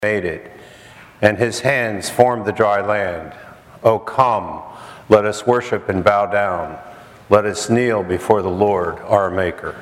made it, and his hands formed the dry land. O come, let us worship and bow down. Let us kneel before the Lord our Maker.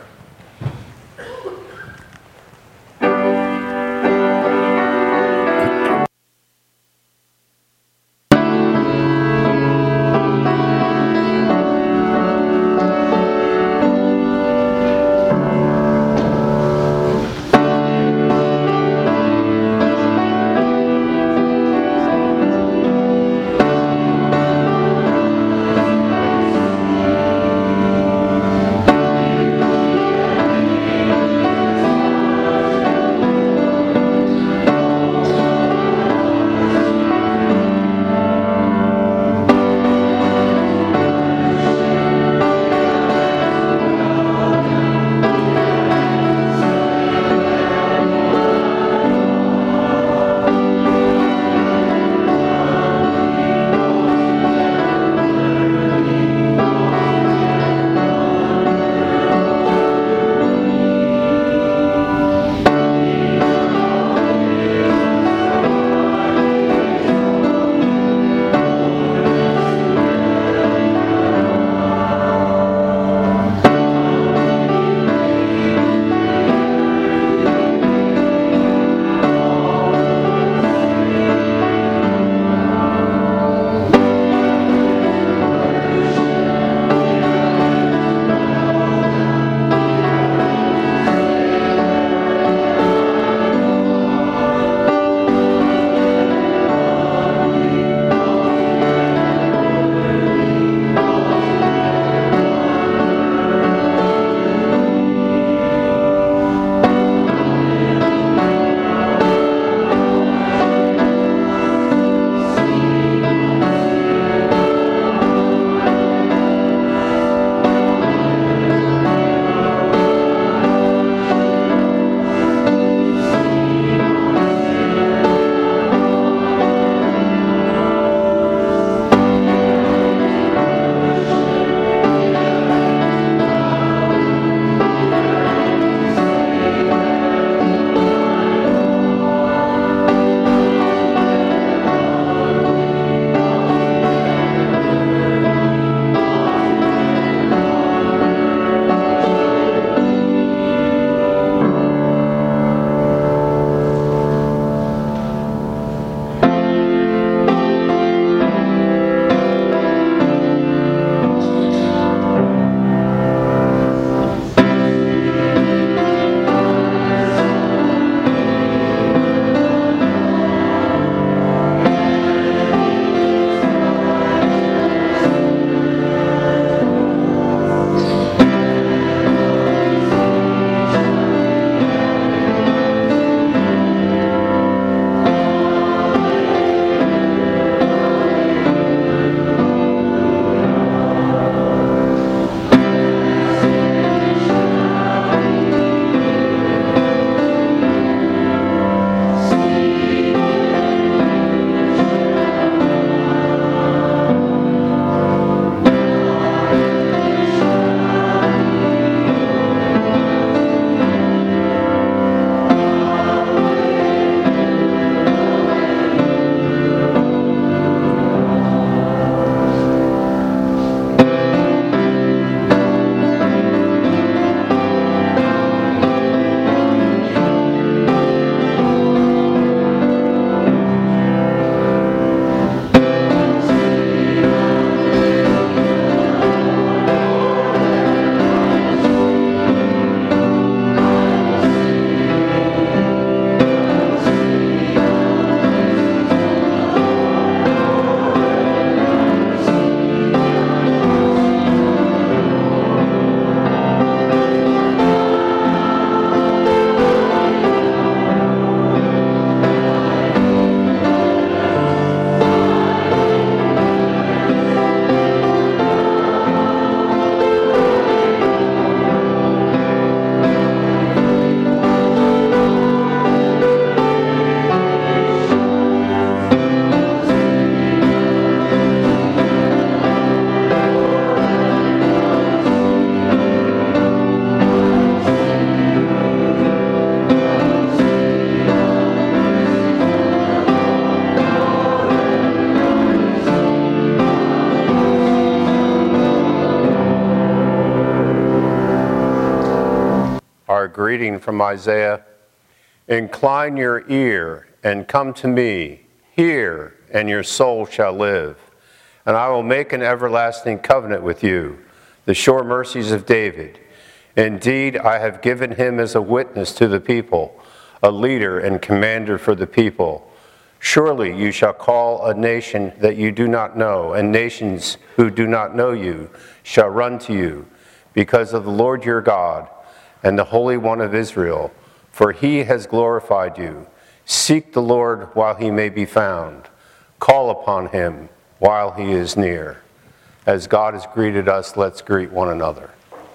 greeting from Isaiah. Incline your ear and come to me. Hear, and your soul shall live. And I will make an everlasting covenant with you, the sure mercies of David. Indeed, I have given him as a witness to the people, a leader and commander for the people. Surely you shall call a nation that you do not know, and nations who do not know you shall run to you, because of the Lord your God and the Holy One of Israel, for he has glorified you. Seek the Lord while he may be found. Call upon him while he is near. As God has greeted us, let's greet one another.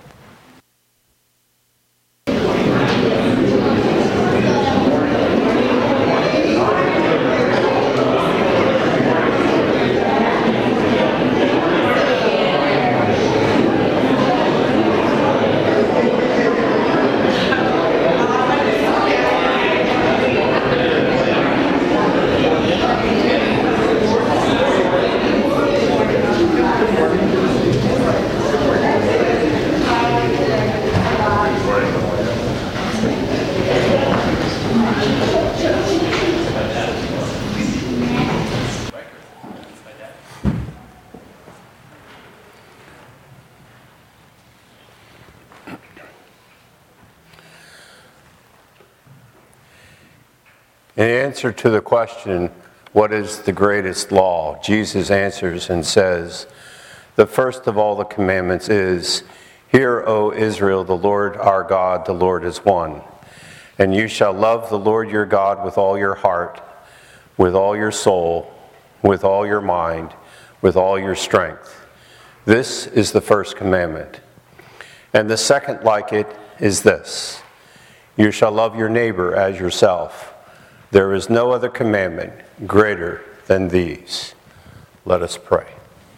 In answer to the question, what is the greatest law? Jesus answers and says, the first of all the commandments is, Hear, O Israel, the Lord our God, the Lord is one. And you shall love the Lord your God with all your heart, with all your soul, with all your mind, with all your strength. This is the first commandment. And the second like it is this, you shall love your neighbor as yourself. There is no other commandment greater than these. Let us pray.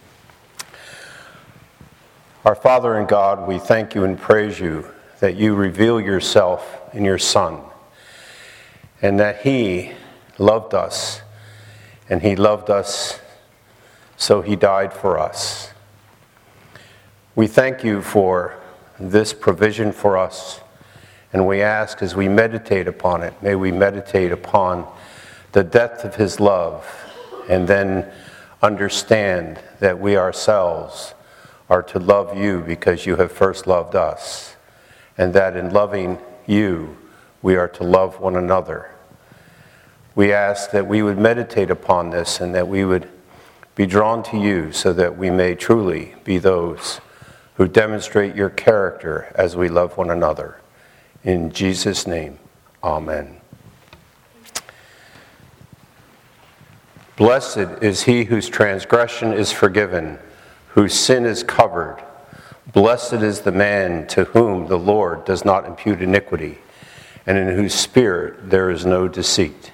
Our Father in God, we thank you and praise you that you reveal yourself in your Son, and that he loved us, and he loved us, so he died for us. We thank you for this provision for us. And we ask as we meditate upon it, may we meditate upon the depth of his love and then understand that we ourselves are to love you because you have first loved us. And that in loving you, we are to love one another. We ask that we would meditate upon this and that we would be drawn to you so that we may truly be those who demonstrate your character as we love one another. In Jesus' name, amen. Blessed is he whose transgression is forgiven, whose sin is covered. Blessed is the man to whom the Lord does not impute iniquity, and in whose spirit there is no deceit.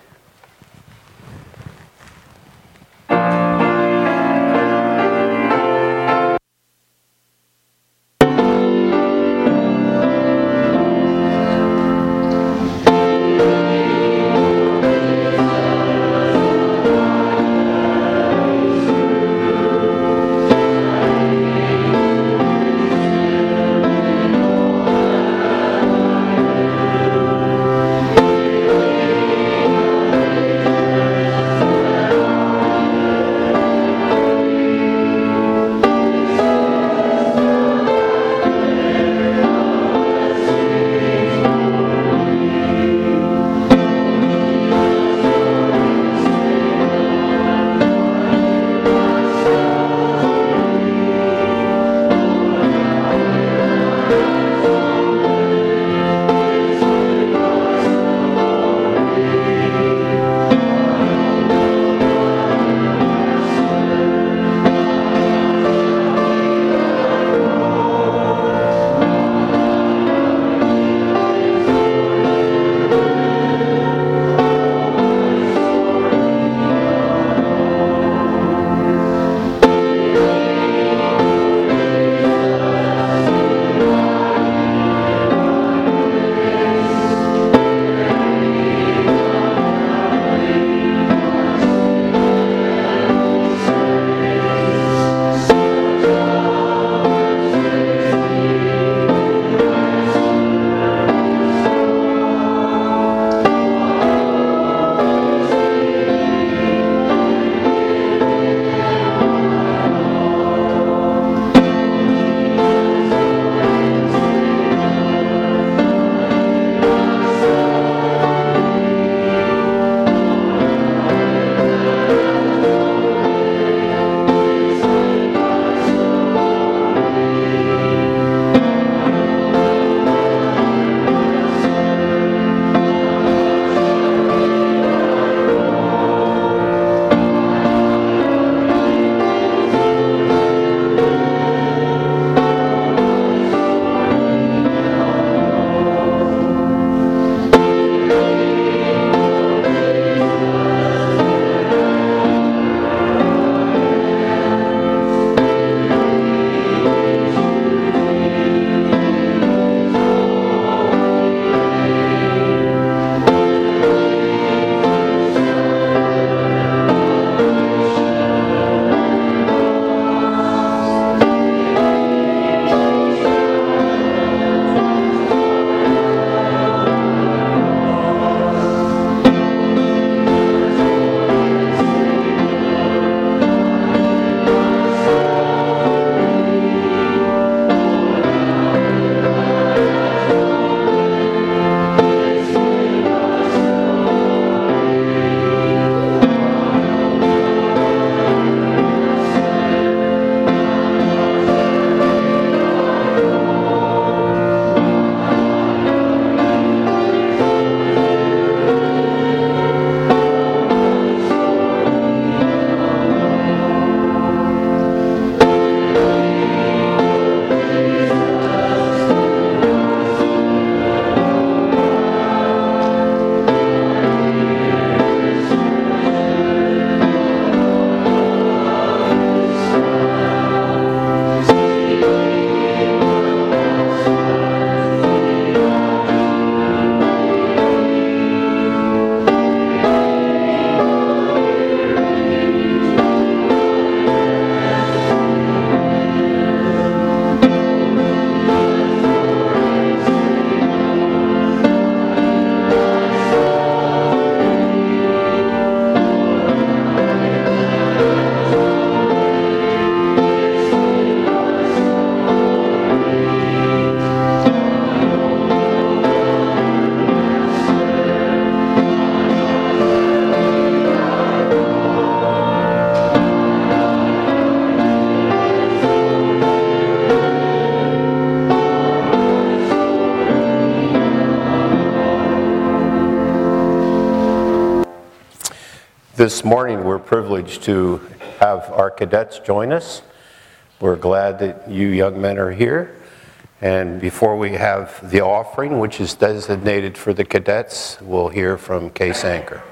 This morning, we're privileged to have our cadets join us. We're glad that you young men are here. And before we have the offering, which is designated for the cadets, we'll hear from Case Anchor.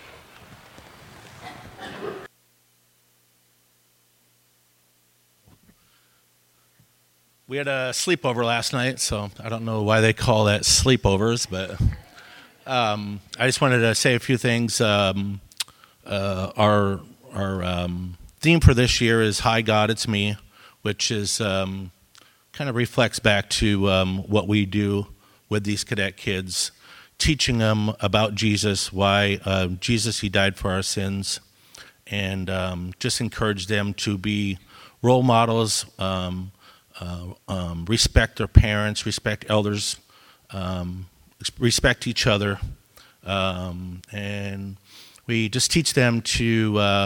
We had a sleepover last night, so I don't know why they call that sleepovers, but I just wanted to say a few things. Our theme for this year is "Hi God, It's Me," which is kind of reflects back to what we do with these cadet kids, teaching them about Jesus, why Jesus, He died for our sins, and just encourage them to be role models, respect their parents, respect elders, respect each other, and we just teach them to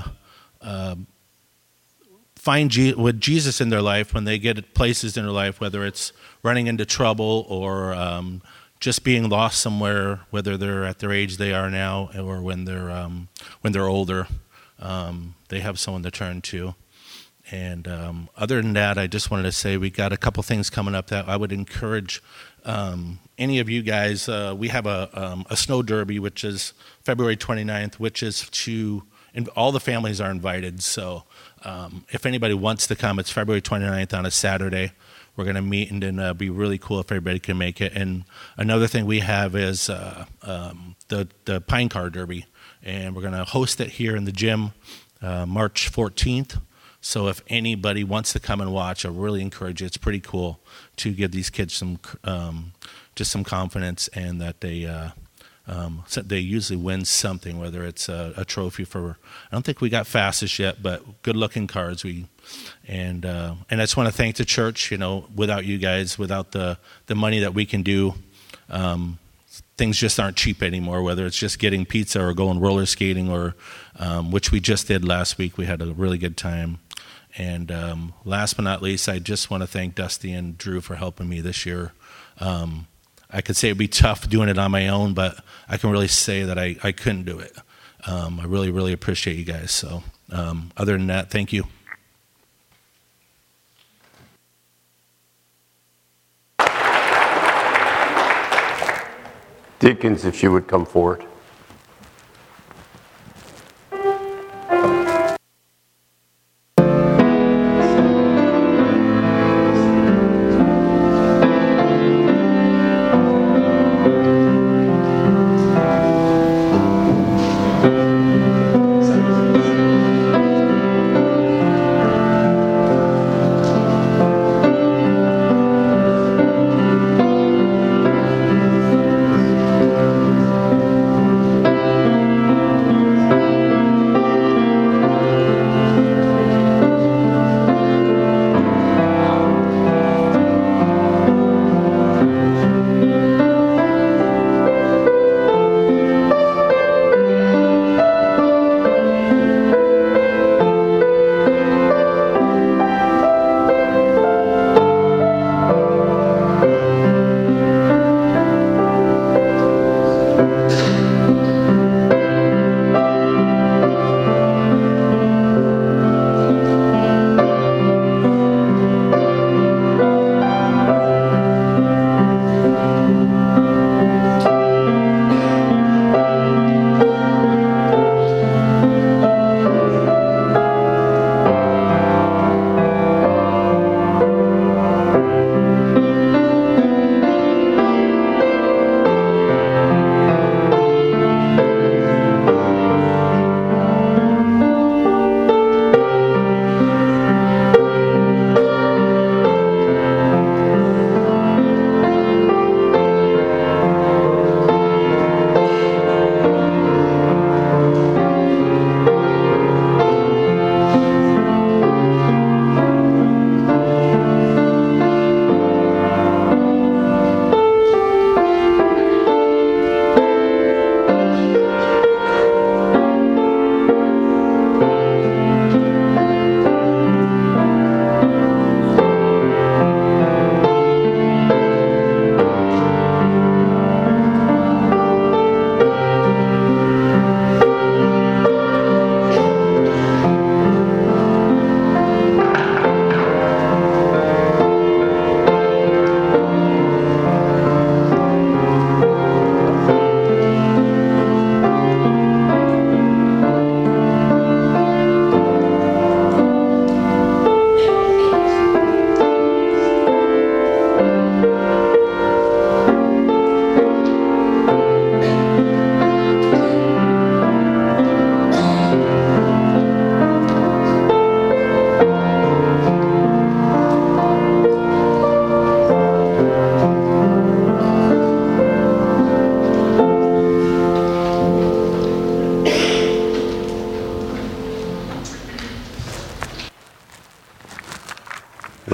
find with Jesus in their life when they get places in their life, whether it's running into trouble or just being lost somewhere, whether they're at their age they are now or when they're older, they have someone to turn to. And other than that, I just wanted to say we got a couple things coming up that I would encourage any of you guys. We have a snow derby, which is February 29th, which is and all the families are invited. So if anybody wants to come, it's February 29th on a Saturday. We're going to meet, and then it'd be really cool if everybody can make it. And another thing we have is the Pine Car Derby, and we're going to host it here in the gym March 14th. So if anybody wants to come and watch, I really encourage you. It's pretty cool to give these kids some confidence, and that they usually win something, whether it's a trophy for. I don't think we got fastest yet, but good-looking cars. And I just want to thank the church. Without you guys, without the money that we can do, things just aren't cheap anymore. Whether it's just getting pizza or going roller skating, or which we just did last week. We had a really good time. And last but not least, I just want to thank Dusty and Drew for helping me this year. I could say it'd be tough doing it on my own, but I can really say that I couldn't do it. I really, really appreciate you guys. So other than that, thank you. Deacons, if you would come forward.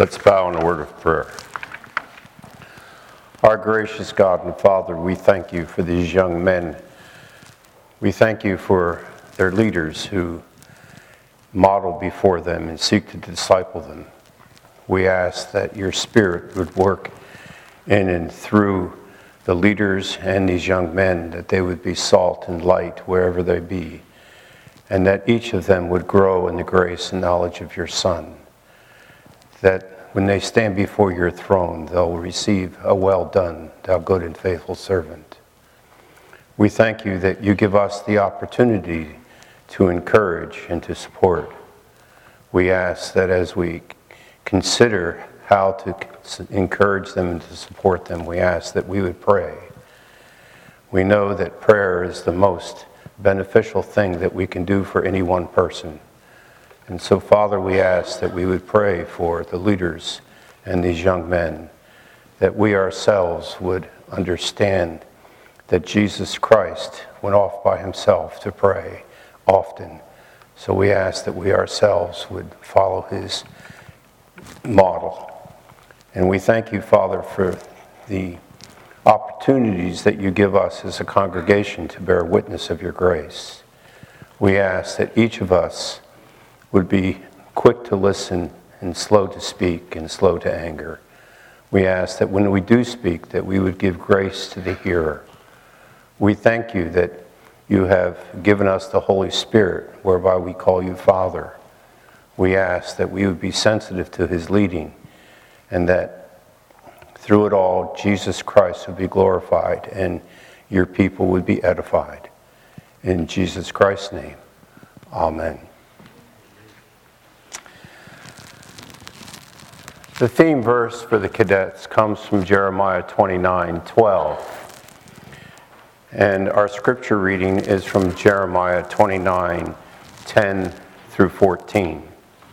Let's bow in a word of prayer. Our gracious God and Father, we thank you for these young men. We thank you for their leaders who model before them and seek to disciple them. We ask that your Spirit would work in and through the leaders and these young men, that they would be salt and light wherever they be, and that each of them would grow in the grace and knowledge of your Son, that when they stand before your throne, they'll receive a well done, thou good and faithful servant. We thank you that you give us the opportunity to encourage and to support. We ask that as we consider how to encourage them and to support them, we ask that we would pray. We know that prayer is the most beneficial thing that we can do for any one person. And so, Father, we ask that we would pray for the leaders and these young men, that we ourselves would understand that Jesus Christ went off by himself to pray often. So we ask that we ourselves would follow his model. And we thank you, Father, for the opportunities that you give us as a congregation to bear witness of your grace. We ask that each of us would be quick to listen and slow to speak and slow to anger. We ask that when we do speak, that we would give grace to the hearer. We thank you that you have given us the Holy Spirit, whereby we call you Father. We ask that we would be sensitive to his leading, and that through it all, Jesus Christ would be glorified and your people would be edified. In Jesus Christ's name, amen. The theme verse for the cadets comes from Jeremiah 29:12. And our scripture reading is from Jeremiah 29:10 through 14.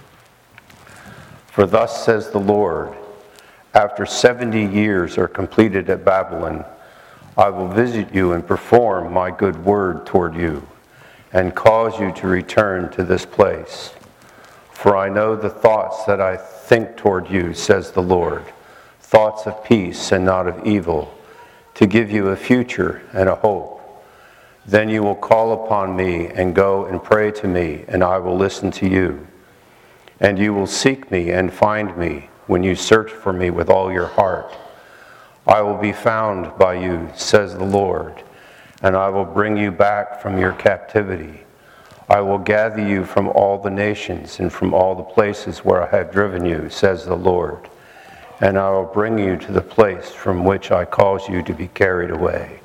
For thus says the Lord, after 70 years are completed at Babylon, I will visit you and perform my good word toward you, and cause you to return to this place. For I know the thoughts that I think toward you, says the Lord, thoughts of peace and not of evil, to give you a future and a hope. Then you will call upon me and go and pray to me, and I will listen to you. And you will seek me and find me when you search for me with all your heart. I will be found by you, says the Lord, and I will bring you back from your captivity. I will gather you from all the nations and from all the places where I have driven you, says the Lord, and I will bring you to the place from which I caused you to be carried away.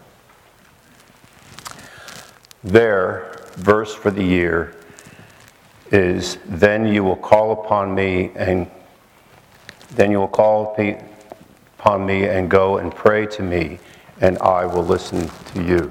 Their verse for the year is, then you will call upon me and go and pray to me, and I will listen to you.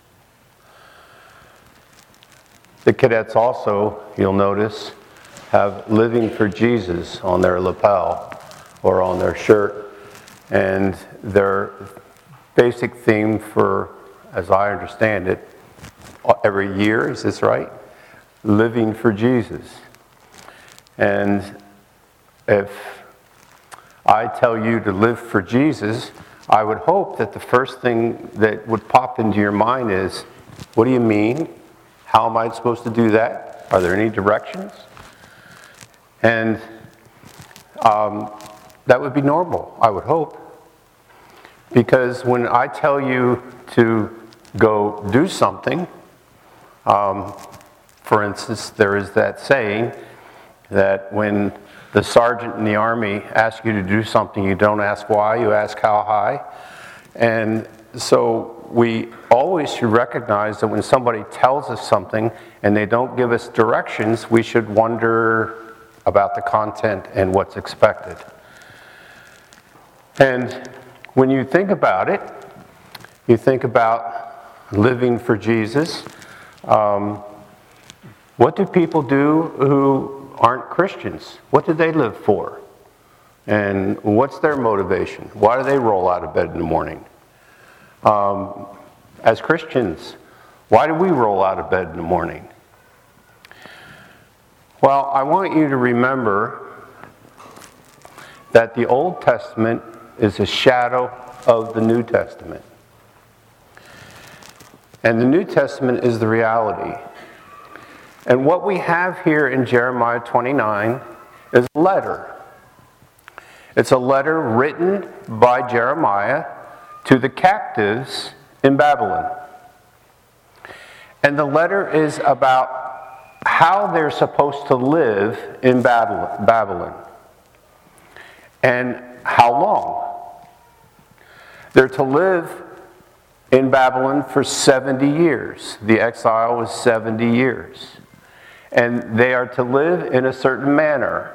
The cadets also, you'll notice, have Living for Jesus on their lapel or on their shirt. And their basic theme for, as I understand it, every year, is this right? Living for Jesus. And if I tell you to live for Jesus, I would hope that the first thing that would pop into your mind is, what do you mean? How am I supposed to do that? Are there any directions? And that would be normal, I would hope. Because when I tell you to go do something, for instance, there is that saying that when the sergeant in the army asks you to do something, you don't ask why, you ask how high. And so we always should recognize that when somebody tells us something and they don't give us directions, we should wonder about the content and what's expected. And when you think about it, you think about living for Jesus. What do people do who aren't Christians? What do they live for? And what's their motivation? Why do they roll out of bed in the morning? As Christians, why do we roll out of bed in the morning? Well, I want you to remember that the Old Testament is a shadow of the New Testament. And the New Testament is the reality. And what we have here in Jeremiah 29 is a letter. It's a letter written by Jeremiah to the captives in Babylon. And the letter is about how they're supposed to live in Babylon. And how long. They're to live in Babylon for 70 years. The exile was 70 years. And they are to live in a certain manner.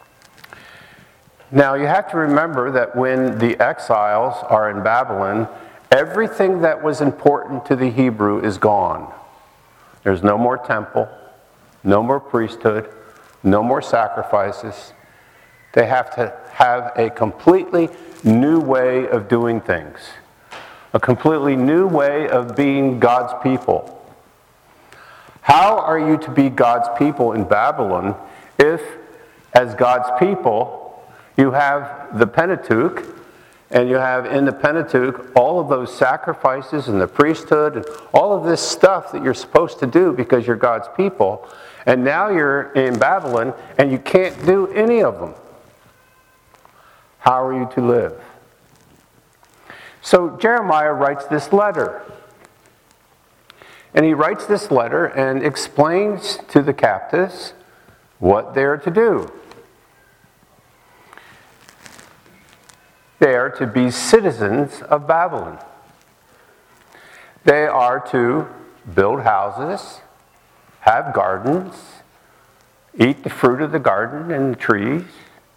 Now, you have to remember that when the exiles are in Babylon, everything that was important to the Hebrew is gone. There's no more temple, no more priesthood, no more sacrifices. They have to have a completely new way of doing things. A completely new way of being God's people. How are you to be God's people in Babylon if, as God's people, you have the Pentateuch, and you have in the Pentateuch all of those sacrifices and the priesthood and all of this stuff that you're supposed to do because you're God's people, and now you're in Babylon and you can't do any of them? How are you to live? So Jeremiah writes this letter. And he writes this letter and explains to the captives what they're to do. They are to be citizens of Babylon. They are to build houses, have gardens, eat the fruit of the garden and the trees.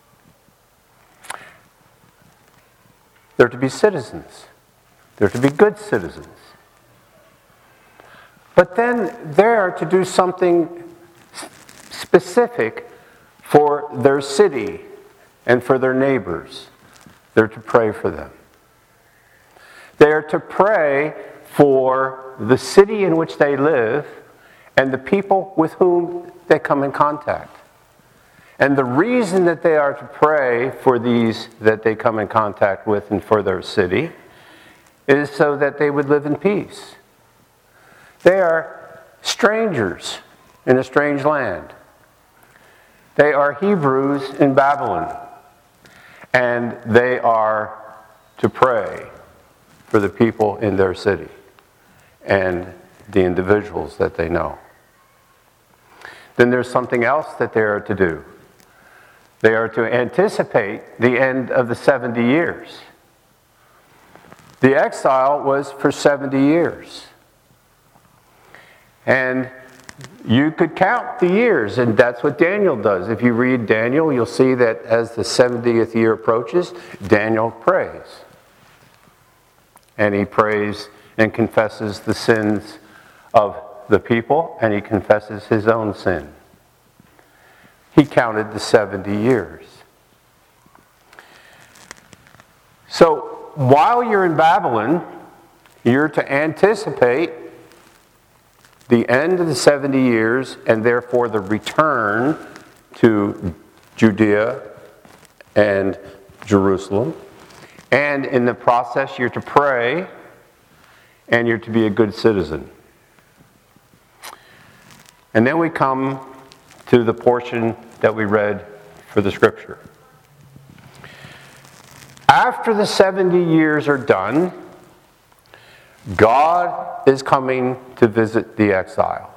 They're to be citizens. They're to be good citizens. But then they're to do something specific for their city and for their neighbors. They're to pray for them. They are to pray for the city in which they live and the people with whom they come in contact. And the reason that they are to pray for these that they come in contact with and for their city is so that they would live in peace. They are strangers in a strange land. They are Hebrews in Babylon. And they are to pray for the people in their city and the individuals that they know. Then there's something else that they are to do. They are to anticipate the end of the 70 years. The exile was for 70 years. And you could count the years, and that's what Daniel does. If you read Daniel, you'll see that as the 70th year approaches, Daniel prays. And he prays and confesses the sins of the people, and he confesses his own sin. He counted the 70 years. So, while you're in Babylon, you're to anticipate the end of the 70 years, and therefore the return to Judea and Jerusalem. And in the process, you're to pray, and you're to be a good citizen. And then we come to the portion that we read for the scripture. After the 70 years are done, God is coming to visit the exiles.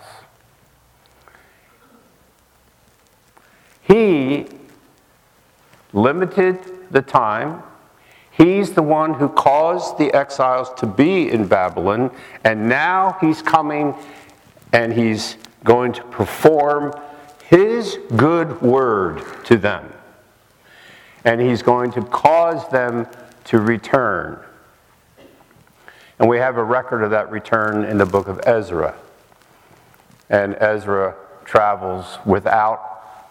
He limited the time. He's the one who caused the exiles to be in Babylon, and now he's coming and he's going to perform his good word to them. And he's going to cause them to return. And we have a record of that return in the book of Ezra. And Ezra travels without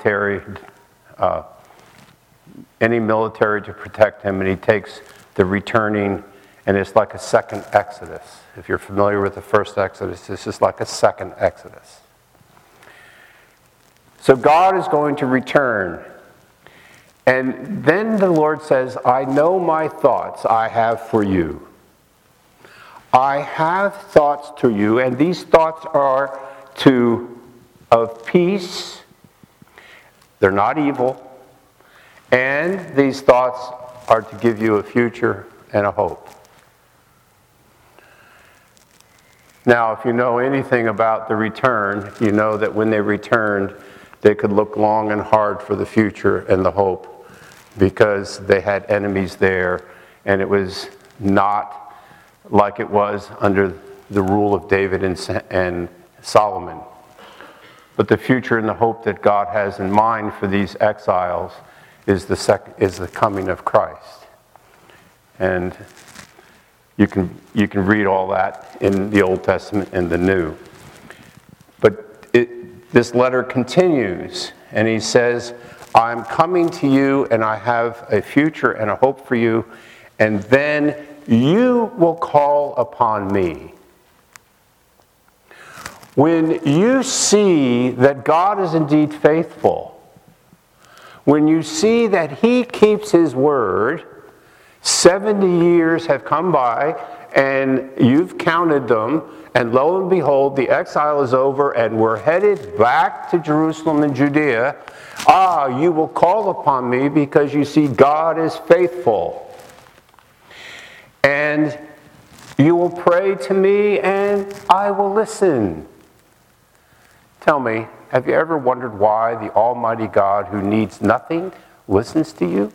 any military to protect him, and he takes the returning, and it's like a second Exodus. If you're familiar with the first Exodus, this is like a second Exodus. So God is going to return, And then the Lord says, I know my thoughts I have for you. I have thoughts to you, and these thoughts are of peace. They're not evil. And these thoughts are to give you a future and a hope. Now, if you know anything about the return, you know that when they returned, they could look long and hard for the future and the hope, because they had enemies there, and it was not like it was under the rule of David and Solomon. But the future and the hope that God has in mind for these exiles is the coming of Christ. And you can read all that in the Old Testament and the New. But this letter continues, and he says, I'm coming to you, and I have a future and a hope for you, and then you will call upon me. When you see that God is indeed faithful, when you see that he keeps his word, 70 years have come by, and you've counted them, and lo and behold, the exile is over, and we're headed back to Jerusalem and Judea. You will call upon me because you see God is faithful. And you will pray to me, and I will listen. Tell me, have you ever wondered why the Almighty God, who needs nothing, listens to you?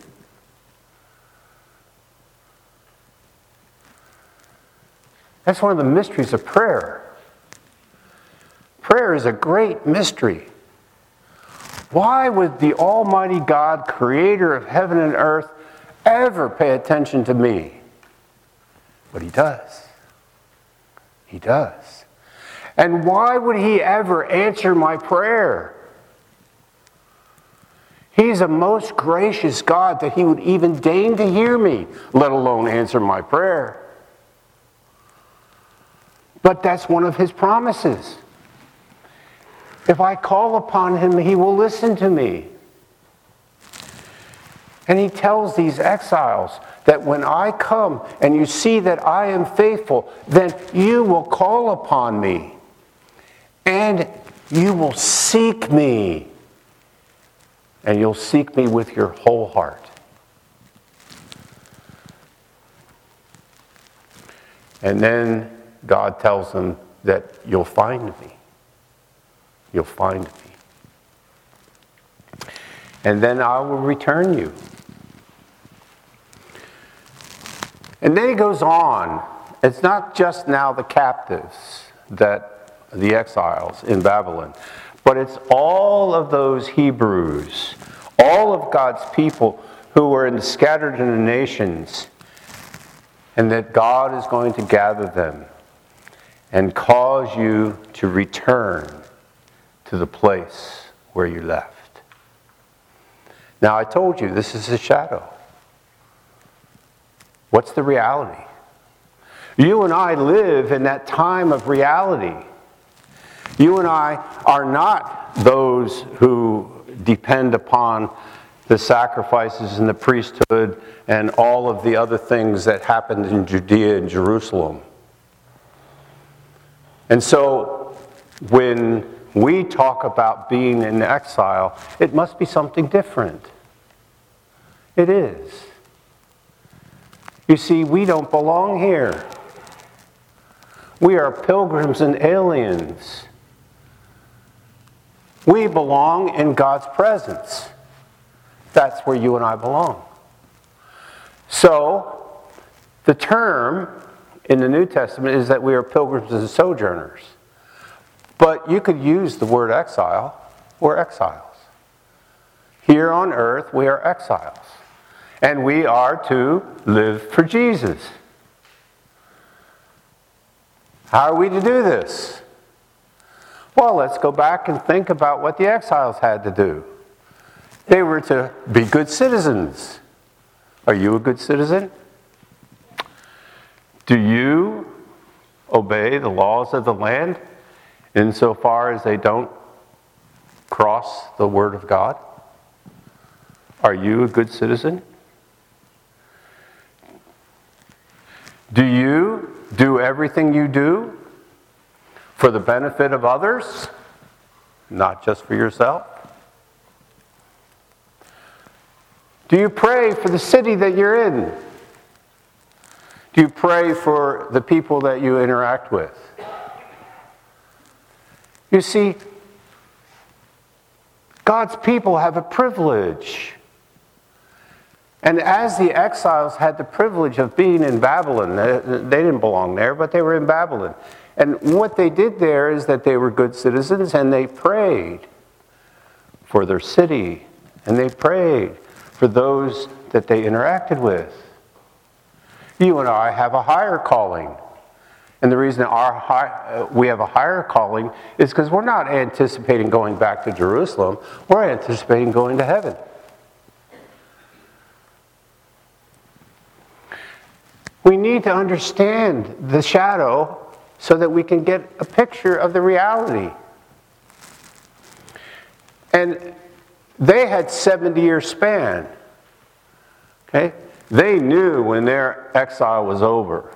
That's one of the mysteries of prayer. Prayer is a great mystery. Why would the Almighty God, creator of heaven and earth, ever pay attention to me? But he does. He does. And why would he ever answer my prayer? He's a most gracious God that he would even deign to hear me, let alone answer my prayer. But that's one of his promises. If I call upon him, he will listen to me. And he tells these exiles that when I come and you see that I am faithful, then you will call upon me. And you will seek me. And you'll seek me with your whole heart. And then God tells them that you'll find me. You'll find me. And then I will return you. And then he goes on. It's not just now the captives, the exiles in Babylon, but it's all of those Hebrews, all of God's people who were scattered in the nations, and that God is going to gather them and cause you to return to the place where you left. Now, I told you this is a shadow. What's the reality? You and I live in that time of reality. You and I are not those who depend upon the sacrifices and the priesthood and all of the other things that happened in Judea and Jerusalem. And so, when we talk about being in exile, it must be something different. It is. You see, we don't belong here. We are pilgrims and aliens. We belong in God's presence. That's where you and I belong. So, the term in the New Testament is that we are pilgrims and sojourners. But you could use the word exile. We're exiles. Here on earth, we are exiles. And we are to live for Jesus. How are we to do this? Well, let's go back and think about what the exiles had to do. They were to be good citizens. Are you a good citizen? Do you obey the laws of the land insofar as they don't cross the Word of God? Are you a good citizen? Do you do everything you do for the benefit of others, not just for yourself? Do you pray for the city that you're in? Do you pray for the people that you interact with? You see, God's people have a privilege. And as the exiles had the privilege of being in Babylon, they didn't belong there, but they were in Babylon. And what they did there is that they were good citizens and they prayed for their city. And they prayed for those that they interacted with. You and I have a higher calling. And the reason we have a higher calling is because we're not anticipating going back to Jerusalem. We're anticipating going to heaven. We need to understand the shadow so that we can get a picture of the reality. And they had 70-year span. Okay? They knew when their exile was over.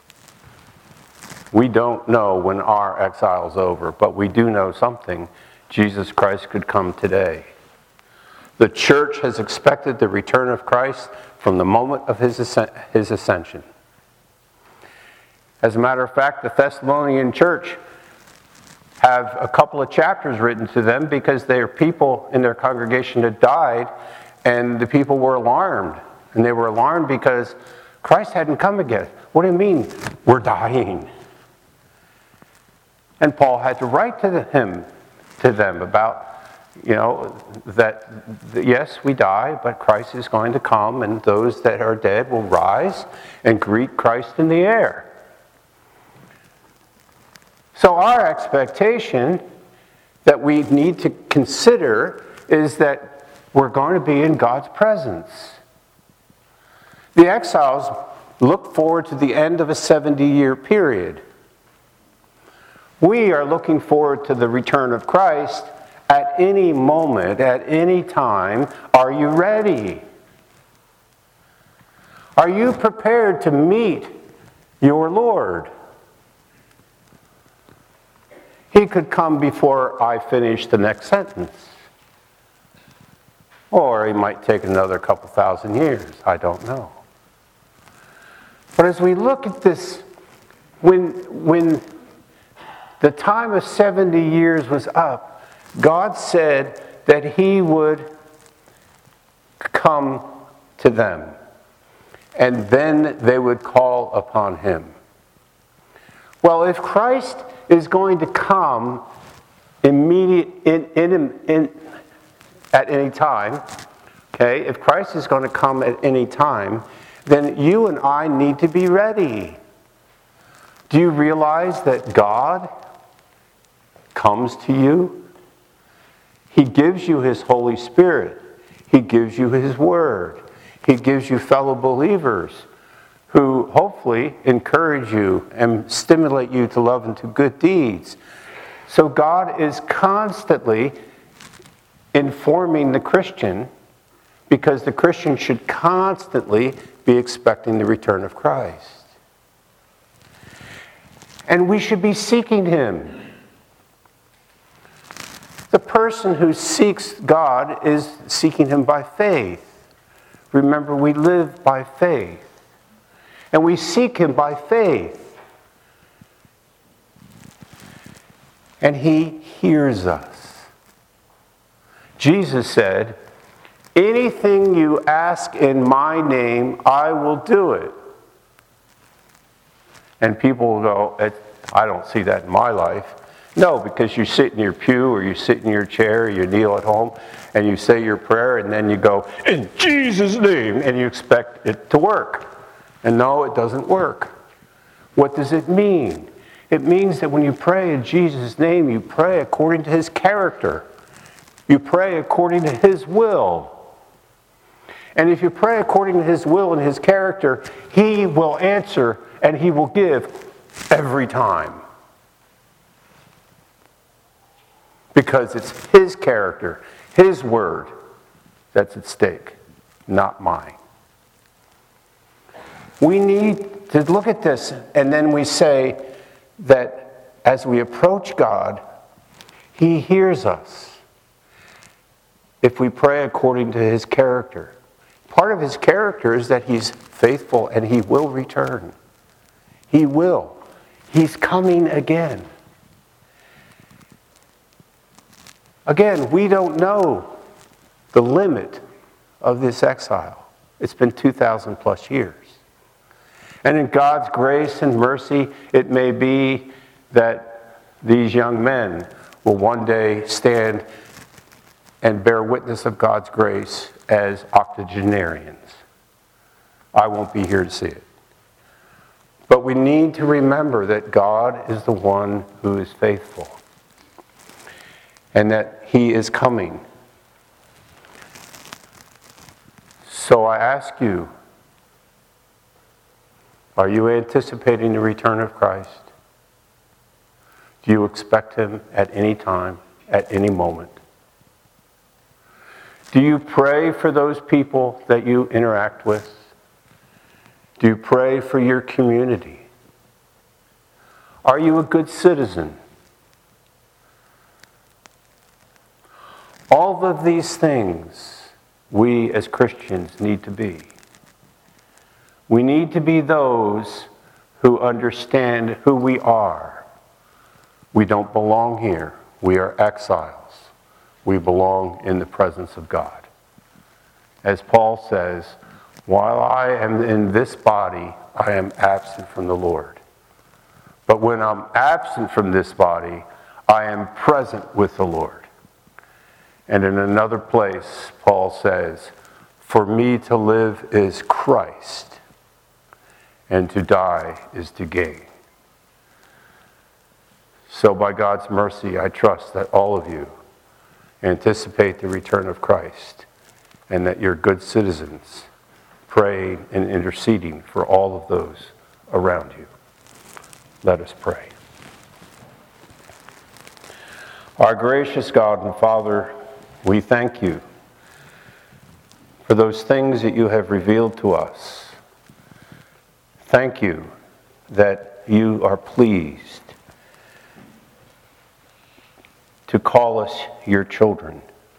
We don't know when our exile is over, but we do know something. Jesus Christ could come today. The church has expected the return of Christ from the moment of his ascension. As a matter of fact, the Thessalonian church have a couple of chapters written to them because there are people in their congregation that died, and the people were alarmed. And they were alarmed because Christ hadn't come again. What do you mean, we're dying? And Paul had to write to them about, that yes, we die, but Christ is going to come, and those that are dead will rise and greet Christ in the air. So our expectation that we need to consider is that we're going to be in God's presence. The exiles look forward to the end of a 70-year period. We are looking forward to the return of Christ at any moment, at any time. Are you ready? Are you prepared to meet your Lord? He could come before I finish the next sentence. Or he might take another couple thousand years. I don't know. But as we look at this, when the time of 70 years was up, God said that he would come to them. And then they would call upon him. Well, if Christ is going to come at any time, okay, if Christ is going to come at any time, then you and I need to be ready. Do you realize that God comes to you? He gives you his Holy Spirit. He gives you his Word. He gives you fellow believers who hopefully encourage you and stimulate you to love and to good deeds. So God is constantly informing the Christian, because the Christian should constantly be expecting the return of Christ. And we should be seeking him. The person who seeks God is seeking him by faith. Remember, we live by faith. And we seek him by faith. And he hears us. Jesus said, "Anything you ask in my name, I will do it." And people will go, "I don't see that in my life." No, because you sit in your pew or you sit in your chair or you kneel at home and you say your prayer and then you go, "In Jesus' name," and you expect it to work. And no, it doesn't work. What does it mean? It means that when you pray in Jesus' name, you pray according to his character. You pray according to his will. And if you pray according to his will and his character, he will answer and he will give every time. Because it's his character, his word. that's at stake, not mine. We need to look at this, and then we say that as we approach God, He hears us if we pray according to His character. Part of His character is that He's faithful and He will return. He will. He's coming again. Again, we don't know the limit of this exile. It's been 2,000 plus years. And in God's grace and mercy, it may be that these young men will one day stand and bear witness of God's grace as octogenarians. I won't be here to see it. But we need to remember that God is the one who is faithful and that He is coming. So I ask you, are you anticipating the return of Christ? Do you expect Him at any time, at any moment? Do you pray for those people that you interact with? Do you pray for your community? Are you a good citizen? All of these things we as Christians need to be. We need to be those who understand who we are. We don't belong here. We are exiles. We belong in the presence of God. As Paul says, while I am in this body, I am absent from the Lord. But when I'm absent from this body, I am present with the Lord. And in another place, Paul says, for me to live is Christ, and to die is to gain. So by God's mercy, I trust that all of you anticipate the return of Christ, and that you're good citizens, praying and interceding for all of those around you. Let us pray. Our gracious God and Father, we thank you for those things that you have revealed to us. Thank you that you are pleased to call us your children.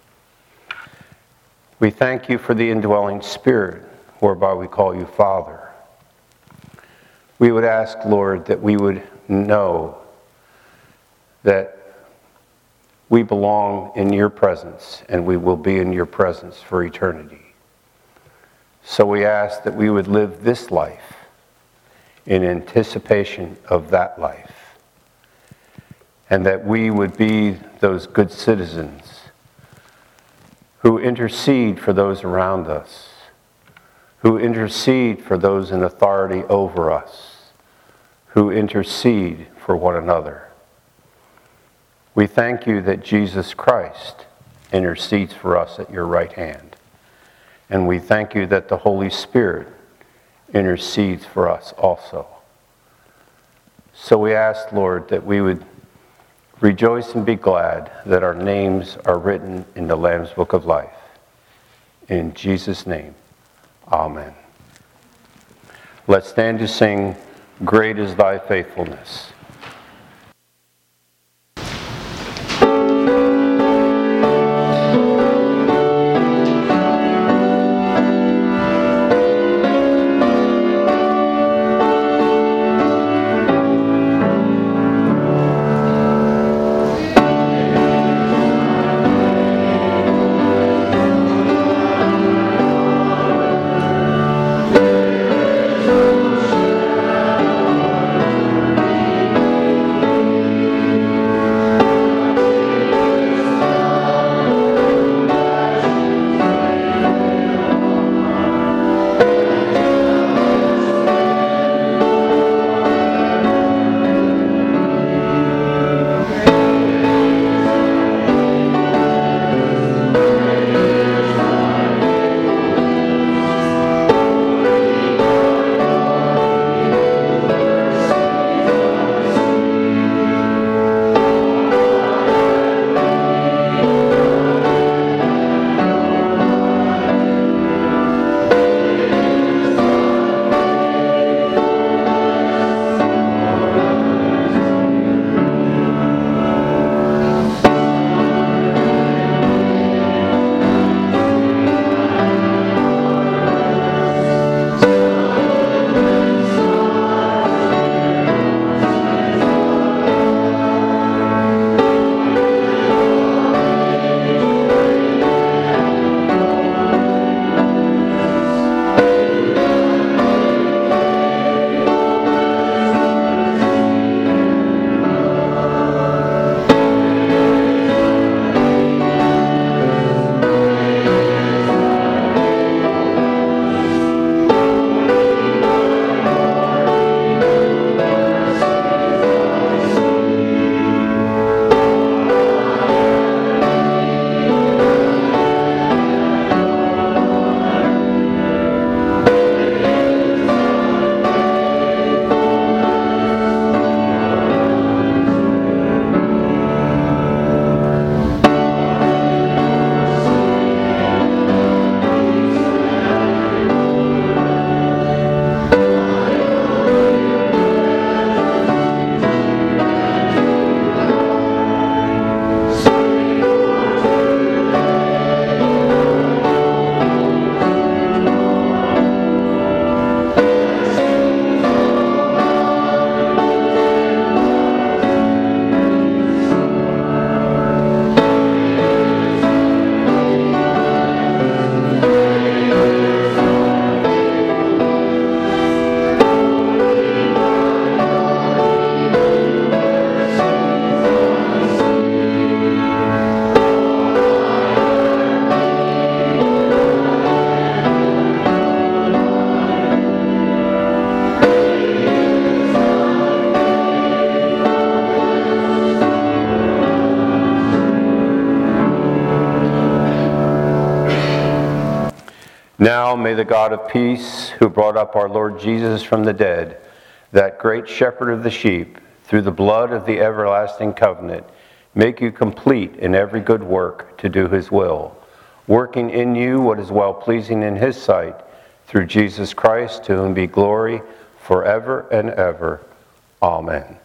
We thank you for the indwelling Spirit, whereby we call you Father. We would ask, Lord, that we would know that we belong in your presence, and we will be in your presence for eternity. So we ask that we would live this life in anticipation of that life, and that we would be those good citizens who intercede for those around us, who intercede for those in authority over us, who intercede for one another. We thank you that Jesus Christ intercedes for us at your right hand. And we thank you that the Holy Spirit intercedes for us also. So we ask, Lord, that we would rejoice and be glad that our names are written in the Lamb's Book of Life. In Jesus' name, amen. Let's stand to sing, Great is Thy Faithfulness. Now may the God of peace, who brought up our Lord Jesus from the dead, that great shepherd of the sheep, through the blood of the everlasting covenant, make you complete in every good work to do his will, working in you what is well-pleasing in his sight, through Jesus Christ, to whom be glory forever and ever. Amen.